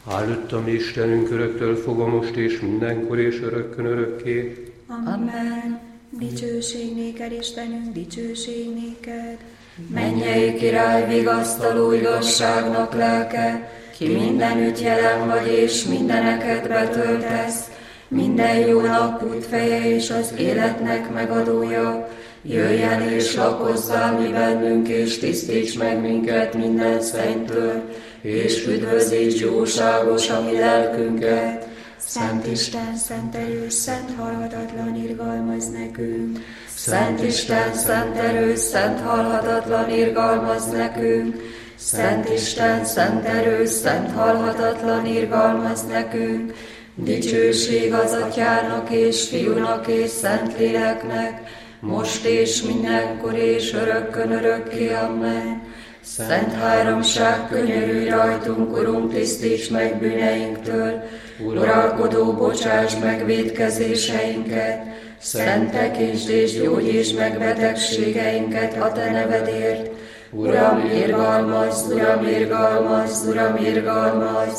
Áldott a mi Istenünk öröktől fogva most és mindenkor és örökkön örökké. Amen. Dicsőség néked, Istenünk, dicsőség néked. Mennyei király, vigasztaló igazságnak lelke, ki mindenütt jelen vagy és mindeneket betöltesz, minden jónak útfeje és az életnek megadója, jöjj el és lakozzál mi bennünk, és tisztíts meg minket minden szennytől, és üdvözíts jóságos a mi lelkünket. Szent Isten, szent erős, szent halhatatlan, irgalmazz nekünk. Szent Isten, szent erős, szent halhatatlan, irgalmazz nekünk. Szent Isten, szent erős, szent halhatatlan, irgalmazz nekünk. Dicsőség az Atyának és Fiúnak és Szentléleknek, most és mindenkor és örökkön örökké. Amen. Szent háromság, könyörülj rajtunk, Urunk, tisztíts meg bűneinktől, uralkodó, bocsáss meg vétkezéseinket, szentekítsd és gyógyítsd meg betegségeinket a Te nevedért. Uram, irgalmazz, Uram, irgalmazz, Uram, irgalmazz,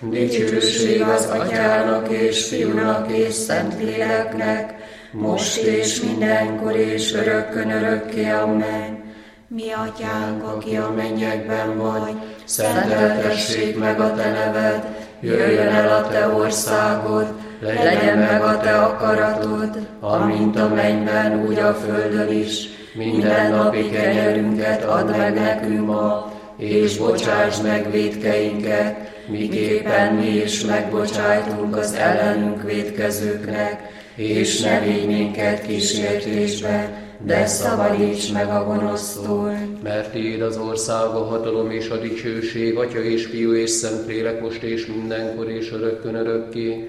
dicsőség az Atyának és Fiúnak és Szentléleknek, most és mindenkor és örökkön örökké. Amen. Mi Atyánk, aki a mennyekben vagy, szenteltessék meg a Te neved, jöjjön el a Te országod, legyen meg a Te akaratod, amint a mennyben, úgy a földön is. Minden napi kenyerünket add meg nekünk ma, és bocsásd meg vétkeinket, miképpen mi is megbocsájtunk az ellenünk vétkezőknek, és ne vigy minket kísértésbe, de szabadíts meg a gonosztól. Mert Tiéd az ország, a hatalom és a dicsőség, Atya és Fiú és Szentlélek, most és mindenkor és örökkön örökké.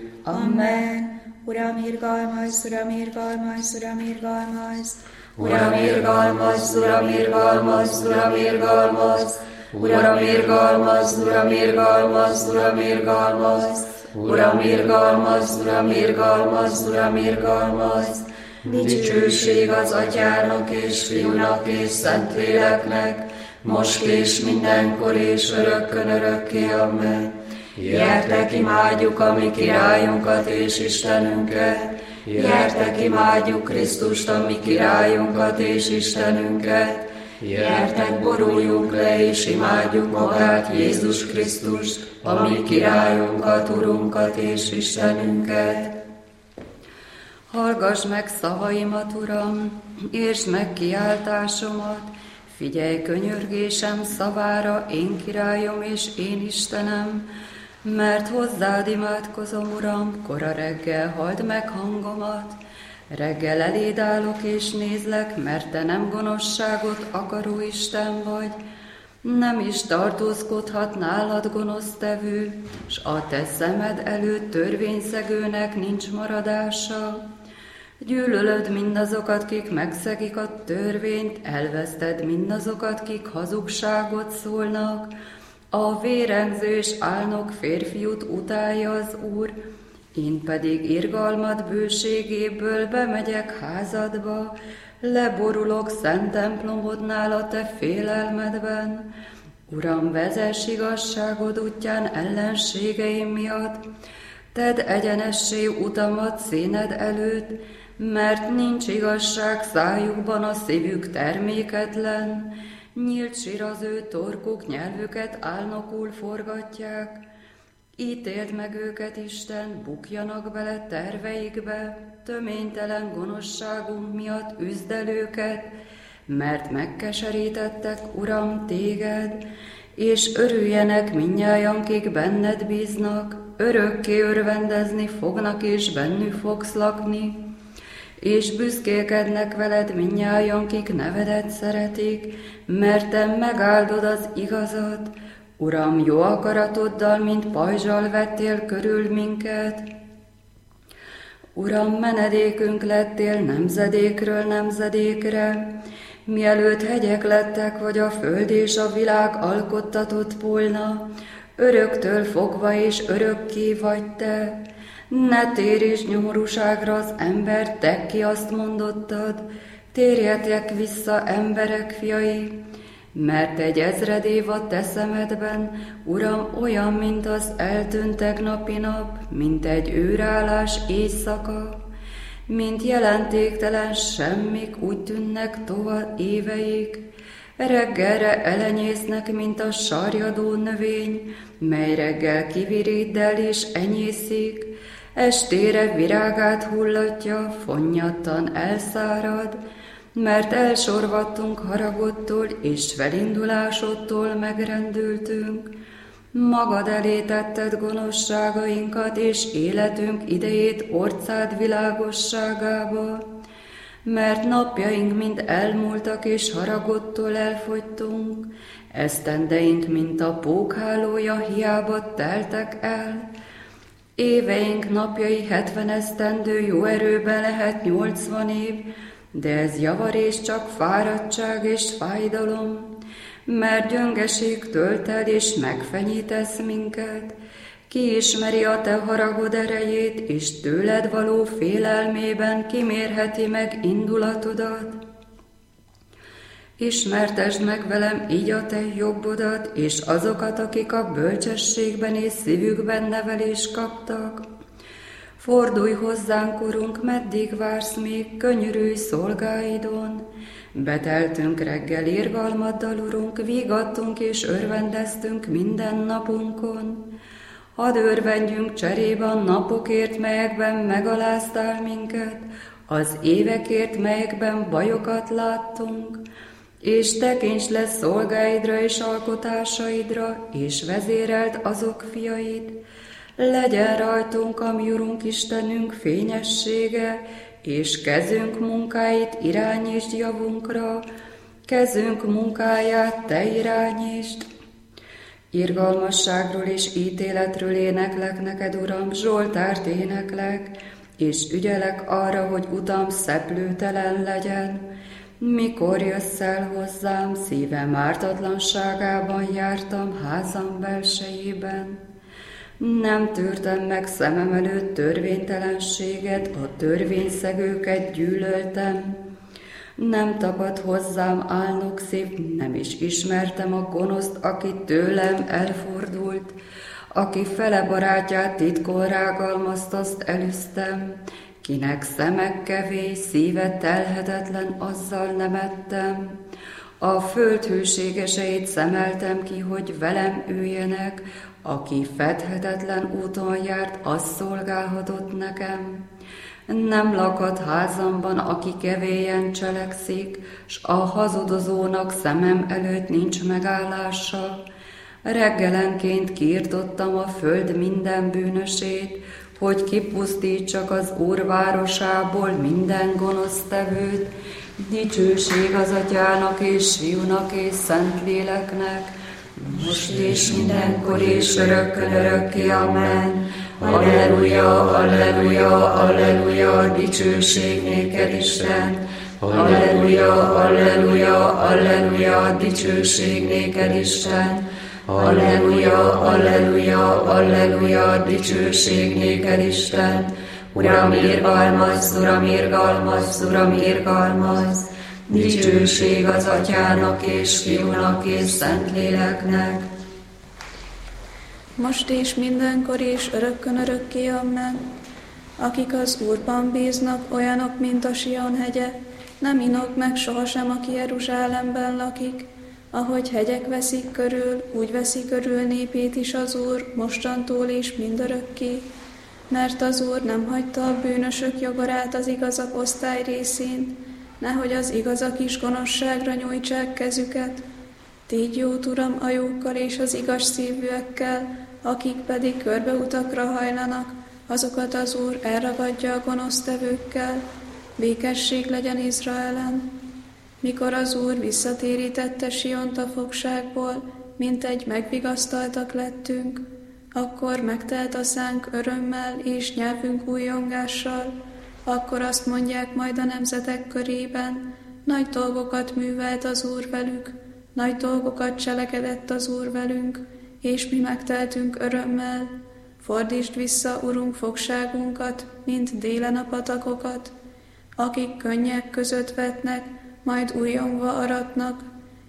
Amen. Uram, irgalmazz, Uram, irgalmazz, Uram, irgalmazz. Uram, irgalmazz, Uram, irgalmazz, Uram, irgalmazz. Uram, irgalmazz, Uram, irgalmazz, Uram, irgalmazz. Uram, irgalmazz, Uram, irgalmazz, Uram, irgalmazz. Dicsőség az Atyának és Fiúnak és Szentléleknek, most és mindenkor és örökkön örökké. Amen. Gyertek, imádjuk a mi királyunkat és Istenünket, gyertek, imádjuk Krisztust, a mi királyunkat és Istenünket, gyertek, boruljunk le és imádjuk magát, Jézus Krisztust, a mi királyunkat, Urunkat és Istenünket. Hallgass meg szavaimat, Uram, értsd meg kiáltásomat, figyelj könyörgésem szavára, én királyom és én Istenem, mert hozzád imádkozom, Uram, kora reggel halld meg hangomat. Reggel eléd állok és nézlek, mert Te nem gonoszságot akaró Isten vagy, nem is tartózkodhat nálad gonosztevő, s a Te szemed előtt törvényszegőnek nincs maradása. Gyűlölöd mindazokat, kik megszegik a törvényt, elveszted mindazokat, kik hazugságot szólnak. A vérengző és álnok férfiút utálja az Úr, én pedig irgalmad bőségéből bemegyek házadba, leborulok szent templomodnál a Te félelmedben. Uram, vezess igazságod útján ellenségeim miatt, tedd egyenessé utamat színed előtt, mert nincs igazság szájukban, a szívük terméketlen. Nyílt sír az ő torkuk, nyelvüket álnokul forgatják. Ítéld meg őket, Isten, bukjanak bele terveikbe, töménytelen gonoszságunk miatt üzd el őket, mert megkeserítettek, Uram, Téged, és örüljenek mindnyájan, kik benned bíznak, örökké örvendezni fognak, és bennük fogsz lakni, és büszkélkednek veled mindnyájan, kik nevedet szeretik, mert Te megáldod az igazat. Uram, jó akaratoddal, mint pajzsal vettél körül minket. Uram, menedékünk lettél nemzedékről nemzedékre, mielőtt hegyek lettek, vagy a föld és a világ alkottatott volna, öröktől fogva és örökké vagy Te. Ne térj nyomorúságra az ember, Te ki azt mondottad, térjetek vissza, emberek fiai, Mert egy 1000 év a te szemedben, Uram, olyan, mint az eltűnt tegnapi nap, mint egy őrállás éjszaka, mint jelentéktelen semmik, úgy tűnnek tovább éveik, reggelre elenyésznek, mint a sarjadó növény, mely reggel kiviríddel és enyészik, estére virágát hullatja, fonnyattan elszárad, mert elsorvadtunk haragodtól és felindulásodtól megrendültünk. Magad elé tetted gonoszságainkat és életünk idejét orcád világosságába, mert napjaink mind elmúltak és haragodtól elfogytunk, esztendeink, mint a pókhálója, hiába teltek el. Éveink napjai 70 esztendő, jó erőben lehet 80 év, de ez javarés csak fáradtság és fájdalom, mert gyöngeség tölt el és megfenyítesz minket. Ki ismeri a te haragod erejét, és tőled való félelmében kimérheti meg indulatodat? Ismertesd meg velem így a te jobbodat, és azokat, akik a bölcsességben és szívükben nevelést kaptak. Fordulj hozzánk, Urunk, meddig vársz még, könyörülj szolgáidon. Beteltünk reggel irgalmaddal, Urunk, vigadtunk és örvendeztünk minden napunkon. Hadd örvendjünk cserébe a napokért, melyekben megaláztál minket, az évekért, melyekben bajokat láttunk, és tekints le szolgáidra és alkotásaidra, és vezéreld azok fiait. Legyen rajtunk, ami Urunk Istenünk fényessége, és kezünk munkáit irányítsd javunkra, kezünk munkáját te irányítsd. Irgalmasságról és ítéletről éneklek neked, Uram, Zsoltárt éneklek, és ügyelek arra, hogy utam szeplőtelen legyen. Mikor jössz el hozzám, szívem ártatlanságában jártam házam belsejében. Nem tűrtem meg szemem előtt törvénytelenséget, a törvényszegőket gyűlöltem. Nem tapad hozzám álnok szív, nem is ismertem a gonoszt, aki tőlem elfordult, aki fele barátját titkon rágalmazt, azt elüsztem, kinek szemek kevés, szíve telhetetlen, azzal nemettem. A föld hőségeseit szemeltem ki, hogy velem üljenek, aki fedhetetlen úton járt, az szolgálhatott nekem. Nem lakad házamban, aki kevélyen cselekszik, s a hazudozónak szemem előtt nincs megállása. Reggelenként kiirtottam a föld minden bűnösét, hogy kipusztítsak az Úr városából minden gonosztevőt. Dicsőség az Atyának és Fiúnak és Szentléleknek, most és mindenkor és örökkön örökké. Amen. Alleluja, alleluja, alleluja, dicsőség néked, Isten. Alleluja, alleluja, alleluja, dicsőség néked, Isten. Alleluja, alleluja, alleluja, dicsőség néked, Isten. Uram, irgalmazz, Uram, irgalmazz, Uram, irgalmazz. Dicsőség az Atyának és Fiúnak és Szentléleknek. Most és mindenkor és örökkön örökké. Amen. Akik az Úrban bíznak, olyanok, mint a Sion hegye, nem inog meg sohasem, aki Jeruzsálemben lakik. Ahogy hegyek veszik körül, úgy veszi körül népét is az Úr, mostantól és mindörökké. Mert az Úr nem hagyta a bűnösök jogorát az igazak osztály részén, nehogy az igazak is gonoszságra nyújtsák kezüket. Tégy jót, Uram, a jókkal és az igaz szívűekkel, akik pedig körbeutakra hajlanak, azokat az Úr elragadja a gonosztevőkkel. Békesség legyen Izraelen. Mikor az Úr visszatérítette Siont a fogságból, mint egy megvigasztaltak lettünk, akkor megtelt a szánk örömmel és nyelvünk újjongással. Akkor azt mondják majd a nemzetek körében, nagy dolgokat művelt az Úr velük, nagy dolgokat cselekedett az Úr velünk, és mi megteltünk örömmel. Fordítsd vissza, Urunk, fogságunkat, mint délen a patakokat, akik könnyek között vetnek, majd újjongva aratnak,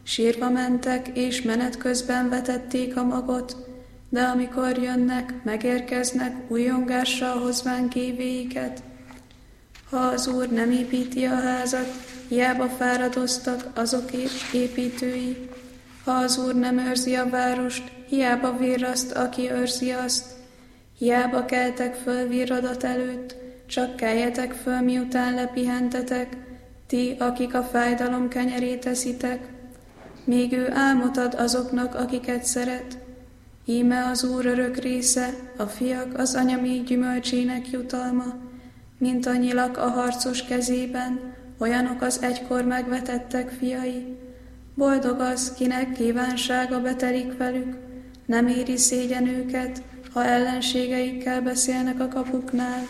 Sírva mentek, és menet közben vetették a magot, de amikor jönnek, megérkeznek, újjongással hozván kévéiket. Ha az Úr nem építi a házat, hiába fáradoztak azok építői. Ha az Úr nem őrzi a várost, hiába virraszt, aki őrzi azt. Hiába keltek föl virradat előtt, csak keljetek föl, miután lepihentetek, ti, akik a fájdalom kenyerét eszitek. Még ő álmot ad azoknak, akiket szeret. Íme az Úr örök része, a fiak az anyamék gyümölcsének jutalma, mint a nyilak a harcos kezében, olyanok az egykor megvetettek fiai. Boldog az, kinek kívánsága betelik velük, nem éri szégyen őket, ha ellenségeikkel beszélnek a kapuknál.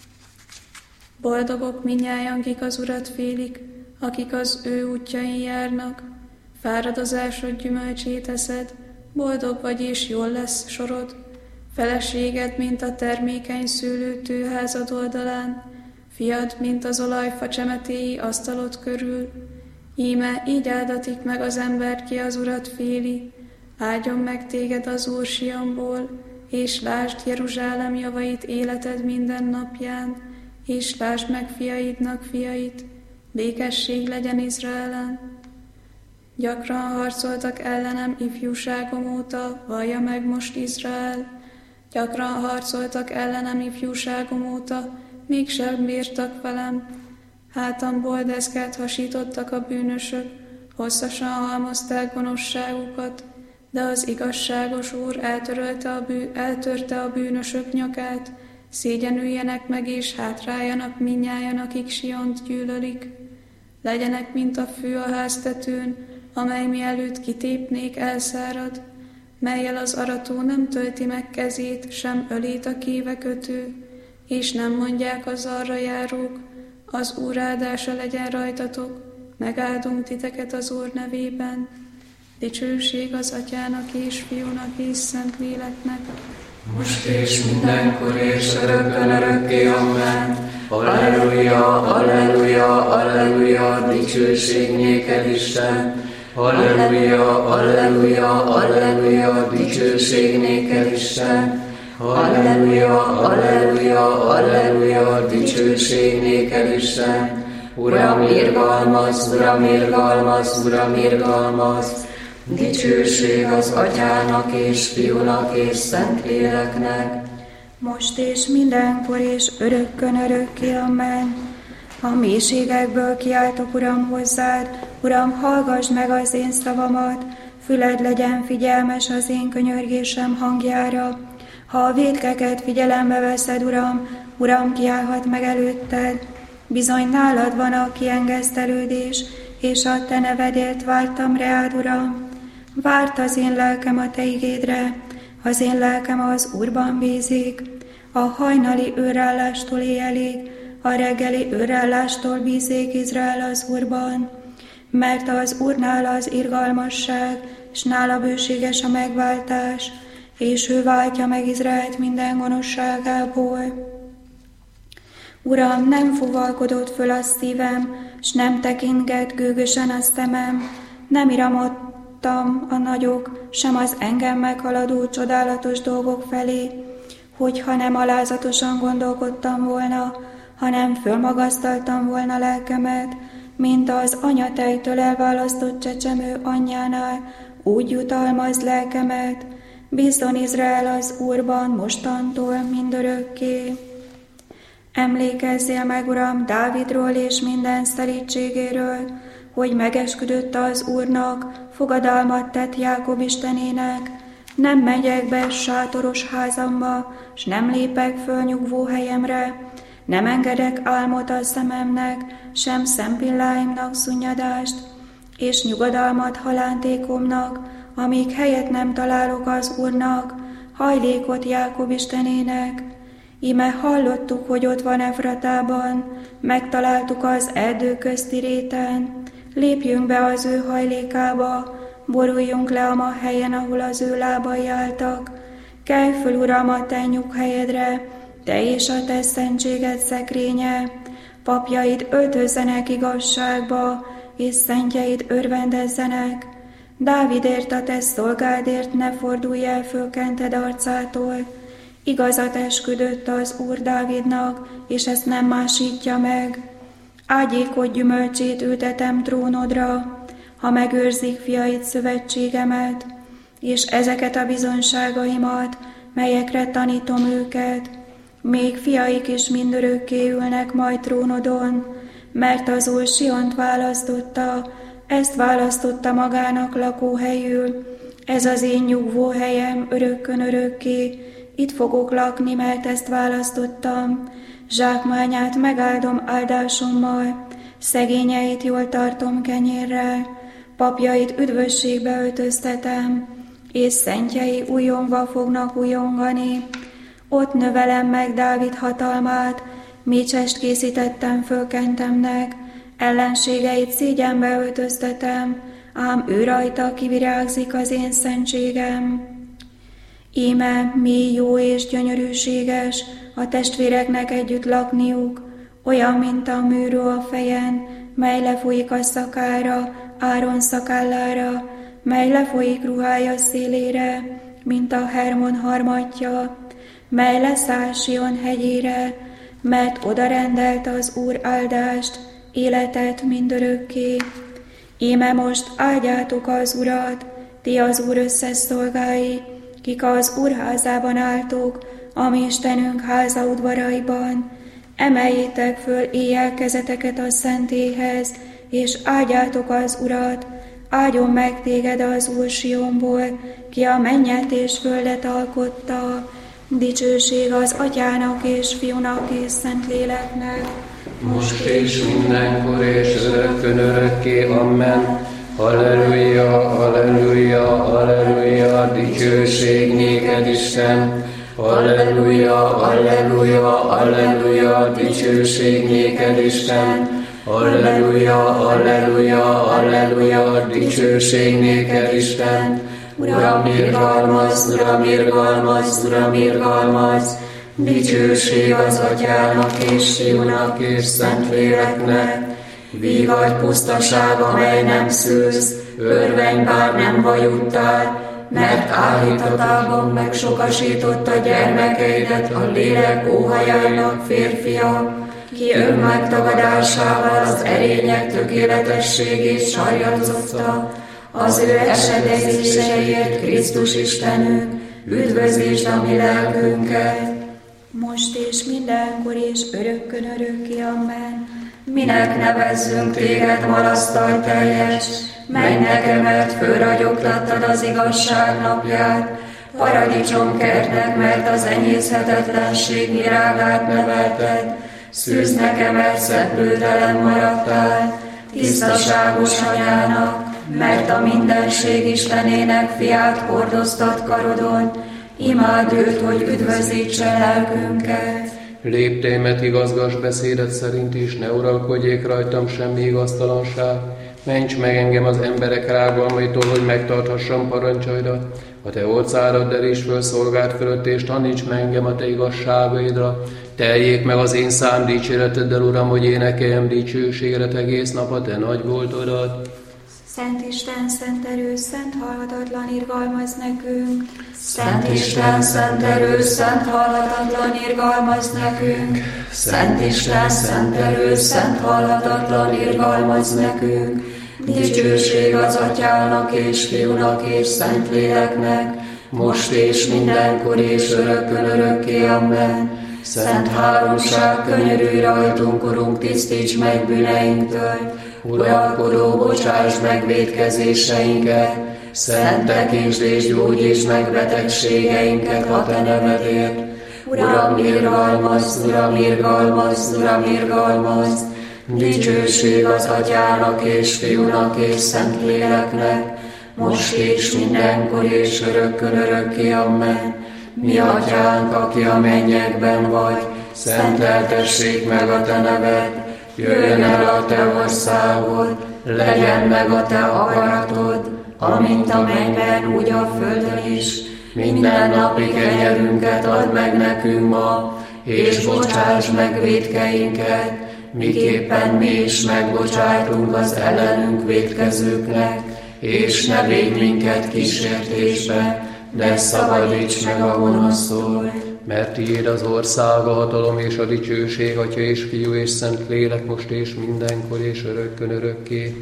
Boldogok mindnyájan, kik az Urat félik, akik az ő útjain járnak. Fáradozásod gyümölcsét eszed, boldog vagy és jól lesz sorod. Feleséged, mint a termékeny szőlő tőházad oldalán, fiad, mint az olajfa csemetéi asztalod körül. Íme így áldatik meg az embert, ki az Urat féli. Áldjon meg téged az Úr Sionból, és lásd Jeruzsálem javait életed minden napján, és lásd meg fiaidnak fiait, békesség legyen Izraelen. Gyakran harcoltak ellenem ifjúságom óta, vallja meg most Izrael. Gyakran harcoltak ellenem ifjúságom óta, mégsem bírtak velem. Hátamból deszkát hasítottak a bűnösök, hosszasan halmozták gonoszságukat, de az igazságos Úr eltörte a bűnösök nyakát, szégyenüljenek meg és hátráljanak mindnyájan, akik Siont gyűlölik. Legyenek, mint a fű a háztetőn, amely mielőtt kitépnék elszárad, mellyel az arató nem tölti meg kezét, sem ölét a kévekötő, és nem mondják az arra járók, az Úr áldása legyen rajtatok, megáldunk titeket az Úr nevében. Dicsőség az Atyának és Fiúnak és Szentléleknek, most és mindenkor és örökkön örökké, amen. Alleluja, alleluja, alleluja, dicsőség néked Isten. Alleluja, alleluja, alleluja, dicsőség néked Isten. Alleluja, alleluja, alleluja, dicsőség néked Isten. Uram, irgalmaz, Uram, irgalmaz, Uram, irgalmaz. Dicsőség az Atyának és Fiúnak és Szentléleknek, most és mindenkor és örökkön örökké, amen. A mélységekből kiáltok, Uram, hozzád, Uram, hallgass meg az én szavamat, füled legyen figyelmes az én könyörgésem hangjára. Ha a vétkeket figyelembe veszed, Uram, Uram, kiállhat meg előtted. Bizony nálad van a kiengesztelődés, és a te nevedért vártam reád, Uram. Várt az én lelkem a te igédre, az én lelkem az Úrban bízik. A hajnali őrállástól éjjelig, a reggeli őrállástól bízik Izrael az Úrban. Mert az Úrnál az irgalmasság, s nála bőséges a megváltás, és ő váltja meg Izraelt minden gonoszságából. Uram, nem fuvalkodott föl a szívem, s nem tekintget gőgösen a szemem, nem iramodtam a nagyok, sem az engem meghaladó csodálatos dolgok felé, hogyha nem alázatosan gondolkodtam volna, hanem fölmagasztaltam volna lelkemet, mint az anyatejtől elválasztott csecsemő anyjánál, úgy jutalmaz lelkemet, bízzon Izrael az Úrban mostantól mindörökké. Emlékezzél meg, Uram, Dávidról és minden szelídségéről, hogy megesküdött az Úrnak, fogadalmat tett Jákob Istenének. Nem megyek be sátoros házamba, s nem lépek föl nyugvó helyemre, nem engedek álmot a szememnek, sem szempilláimnak szunnyadást, és nyugodalmat halántékomnak, amíg helyet nem találok az Úrnak, hajlékot Jákob Istenének. Íme hallottuk, hogy ott van Efratában, megtaláltuk az erdő közti réten, lépjünk be az ő hajlékába, boruljunk le a ma helyen, ahol az ő lábai álltak. Kelj föl, Uram, a te nyughelyedre, te és a te szentséged szekrénye, papjaid öltözzenek igazságba, és szentjeid örvendezzenek. Dávidért, a te szolgádért ne fordulj el fölkented arcától. Igazat esküdött az Úr Dávidnak, és ezt nem másítja meg. Ágyékot gyümölcsét ültetem trónodra, ha megőrzik fiait szövetségemet, és ezeket a bizonságaimat, melyekre tanítom őket. Még fiaik is mindörökké ülnek majd trónodon, mert az Úr Siont választotta, ezt választotta magának lakóhelyül. Ez az én nyugvó helyem örökkön örökké, itt fogok lakni, mert ezt választottam. Zsákmányát megáldom áldásommal, szegényeit jól tartom kenyérrel, papjait üdvösségbe öltöztetem, és szentjei újongva fognak újongani. Ott növelem meg Dávid hatalmát, mécsest készítettem fölkentemnek, ellenségeit szégyenbe öltöztetem, ám ő rajta kivirágzik az én szentségem. Íme mi jó és gyönyörűséges a testvéreknek együtt lakniuk, olyan, mint a műró a fejen, mely lefolyik a szakára, Áron szakállára, mely lefolyik ruhája szélére, mint a Hermon harmatja, mely leszáll Sion hegyére, mert oda rendelte az Úr áldást, életet mindörökké. Íme most áldjátok az Urat, ti az Úr összes szolgái, kik az Úr házában álltok, a mi Istenünk háza udvaraiban. Emeljétek föl éjjel kezeteket a szentélyhez, és áldjátok az Urat, áldjon meg téged az Úr Sionból, ki a mennyet és földet alkotta. Dicsőség az Atyának és Fiúnak és Szentléleknek, most és mindenkor és örökkön örökké. Amen. Halleluja, halleluja, halleluja, dicsőség néked, Isten. Halleluja, halleluja, halleluja, dicsőség néked, Isten. Halleluja, halleluja, halleluja, dicsőség néked, Isten. Uram, irgalmaz, Uram, irgalmaz, Uram, irgalmaz, dicsőség az Atyának és Fiúnak és Szentléleknek. Vígagy pusztaság, amely nem szülsz, örvény, bár nem vajudtál, mert áhítatában megsokasította gyermekeidet a lélek óhajának férfia, ki önmegtagadásával az erények tökéletességét sarjazotta, az ő esedezéseiért Krisztus Istenünk, üdvözítsd a mi lelkünket. Most és mindenkor és örökkön örökké. Amen. Minek nevezzünk téged marasztalteljes, menj nekem, mert fölragyogtattad az igazság napját, paradicsomkertnek, mert az enyészhetetlenség virágát nevelted, szűz nekem, mert szeplőtelen maradtál, tisztaságos anyának, mert a mindenség Istenének fiát hordoztat karodon, imád őt, hogy üdvözítse lelkünket. Léptémet igazgass beszédet szerint is, ne uralkodjék rajtam semmi igaztalanság. Ments meg engem az emberek rágalmaitól, hogy megtarthassam parancsaidat. A te orcáraddal is föl szolgáld fölött, és taníts meg engem a te igazságaidra. Teljék meg az én szám dicséreteddel, Uram, hogy énekeljem dicsőségedet egész nap a te nagy voltodat. Szent Isten, szent erő, szent halhatatlan irgalmaz nekünk. Szent Isten, szent erő, szent halhatatlan irgalmaz nekünk. Szent Isten, szent erő, szent halhatatlan irgalmaz nekünk. Dicsőség az Atyának és Fiúnak és Szentléleknek, most és mindenkor és örökkön örökké. Amen. Szent háromság, könyörülj rajtunk, Urunk, tisztíts meg bűneinktől. Uralkodó, bocsáss meg vétkezéseinket, szent tekintsd és gyógyítsd meg betegségeinket a te nevedért. Uram, irgalmazz, Uram, irgalmazz, Uram, irgalmazz, dicsőség az Atyának és Fiúnak és Szentléleknek, most és mindenkor és örökkön örökké. Amen. Mi Atyánk, aki a mennyekben vagy, szenteltessék meg a te neved, jöjjön el a te országod, legyen meg a te akaratod, amint a mennyben, úgy a földön is. Minden napi kenyerünket add meg nekünk ma, és bocsáss meg vétkeinket, miképpen mi is megbocsájtunk az ellenünk vétkezőknek, és ne védj minket kísértésbe, de szabadíts meg a gonosztól. Mert tiéd az ország, a hatalom és a dicsőség, Atya és Fiú és Szent Lélek, most és mindenkor és örökkön örökké.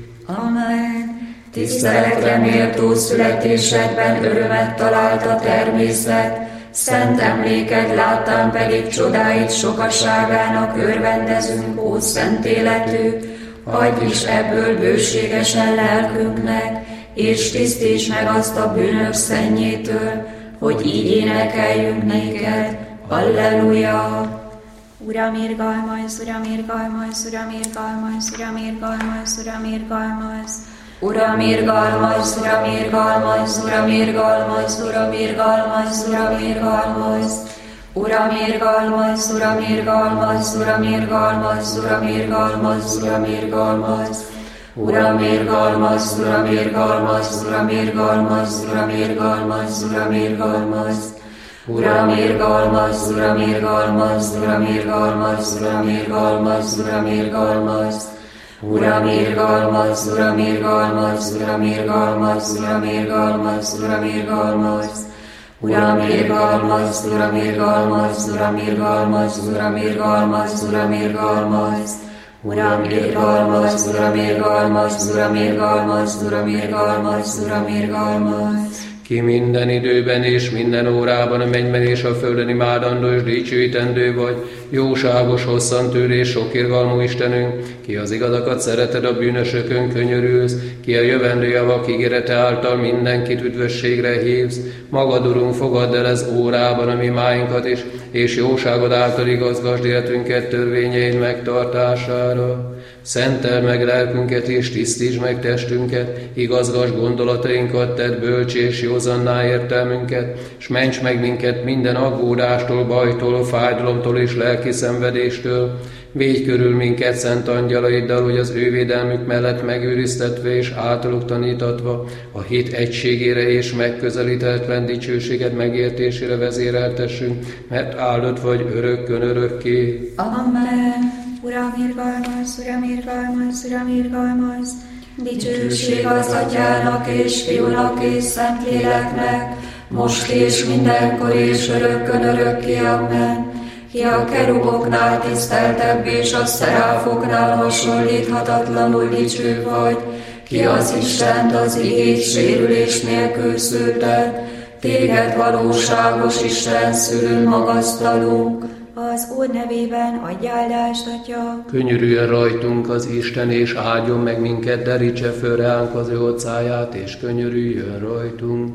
Amen. Tiszteletre méltó születésedben örömet talált a természet, szent emléked láttán pedig csodáid sokaságának örvendezünk, ó szent életű, adj is ebből bőségesen lelkünknek, és tisztíts meg azt a bűnök szennyétől, hogy így énekeljünk néked. Alleluja! Uram, irgalmaz, Uram, irgalmaz, Uram, irgalmaz, Uram, irgalmaz, Uram, irgalmaz. Uram, irgalmaz, Uram, irgalmaz, Uram, irgalmaz, Uram, irgalmaz, Uram, irgalmaz. Uram, irgalmaz, Uram, irgalmaz, Uram, irgalmaz, Uram, irgalmaz, Uram, irgalmaz. Uram, irgalmaz, Uram, irgalmaz, Uram, irgalmaz, Uram, irgalmaz, Uram, irgalmaz. Uram, irgalmaz, Uram, irgalmaz, Uram, irgalmaz, Uram, irgalmaz, Uram, irgalmaz. Uram, irgalmaz, Uram, irgalmaz, Uram, irgalmaz, Uram, irgalmaz, Uram, irgalmaz. Uram, irgalmaz, Uram, irgalmaz, Uram, irgalmaz, Uram, irgalmaz, Uram, irgalmaz. Uram, irgalmaz, Uram, irgalmaz, Uram, irgalmaz, Uram, irgalmaz, Uram, irgalmaz. Ki minden időben és minden órában a mennyben és a földön imádandó és dicsőítendő vagy, jóságos, hosszantűrő és sokirgalmú Istenünk, ki az igazakat szereted, a bűnösökön könyörülsz, ki a jövendő javak ígérete által mindenkit üdvösségre hívsz, magad, Urunk, fogadd el ez órában a mi máinkat is, és jóságod által igazgasd életünket törvényeid megtartására. Szenteld meg lelkünket és tisztítsd meg testünket, igazgasd gondolatainkat, tedd bölcs és józanná értelmünket, s ments meg minket minden aggódástól, bajtól, fájdalomtól és lelki szenvedéstől. Védj körül minket szent angyalaiddal, hogy az ő védelmük mellett megőriztetve és általuk tanítatva a hit egységére és megközelíthetetlen dicsőséged megértésére vezéreltessünk, mert áldott vagy örökkön örökké. Amen. Uram, irgalmaz, Uram, irgalmaz, Uram, irgalmaz. Dicsőség az Atyának és Fiúnak és Szentléleknek, most és mindenkor és örökkön örökké. Amen. Ki a keruboknál tiszteltebb és a szeráfoknál hasonlíthatatlanul dicső vagy, ki az Istent az igét sérülés nélkül szülted, téged valóságos Isten szülő magasztalunk. Az Úr nevében adj áldást, Atya. Könyörüljön rajtunk az Isten, és áldjon meg minket, derítse föl ránk az ő orcáját, és könyörüljön rajtunk.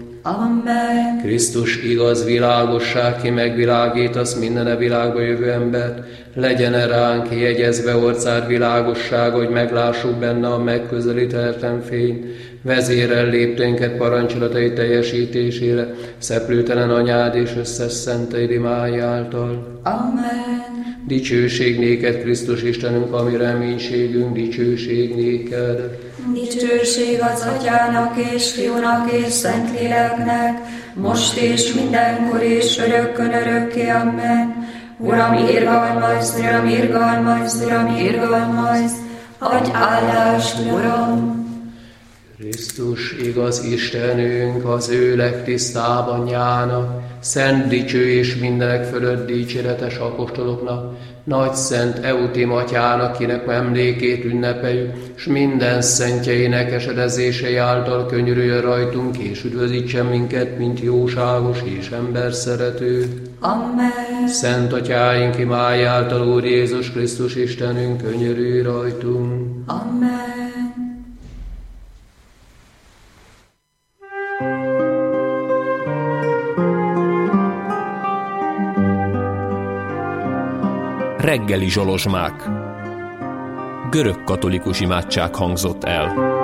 Amen. Krisztus igaz világosság, ki megvilágítasz minden a világba jövő embert, legyen ránk jegyezve orcád világosság, hogy meglássuk benne a megközelíthetetlen fényt, vezérel lépténket parancsolatai teljesítésére, szeplőtelen anyád és összes szenteid imái által. Amen. Dicsőség néked, Krisztus Istenünk, ami reménységünk, dicsőség néked. Dicsőség az Atyának és Fiúnak és Szentléleknek, most és mindenkor és örökkön örökké. Amen. Uram, irgalmaz, Uram, irgalmaz, Uram, irgalmaz, adj áldást, Uram. Krisztus igaz Istenünk, az ő legtisztább anyjának, szent, dicső és mindenek fölött dicséretes apostoloknak, nagy szent Eutim atyának, kinek emlékét ünnepeljük, s minden szentjeinek esedezései által könyörüljön rajtunk, és üdvözítsen minket, mint jóságos és emberszerető. Amen. Szent atyáink imája által, Úr Jézus Krisztus Istenünk, könyörülj rajtunk. Amen. Reggeli zsolozsmák. Görög katolikus imádság hangzott el.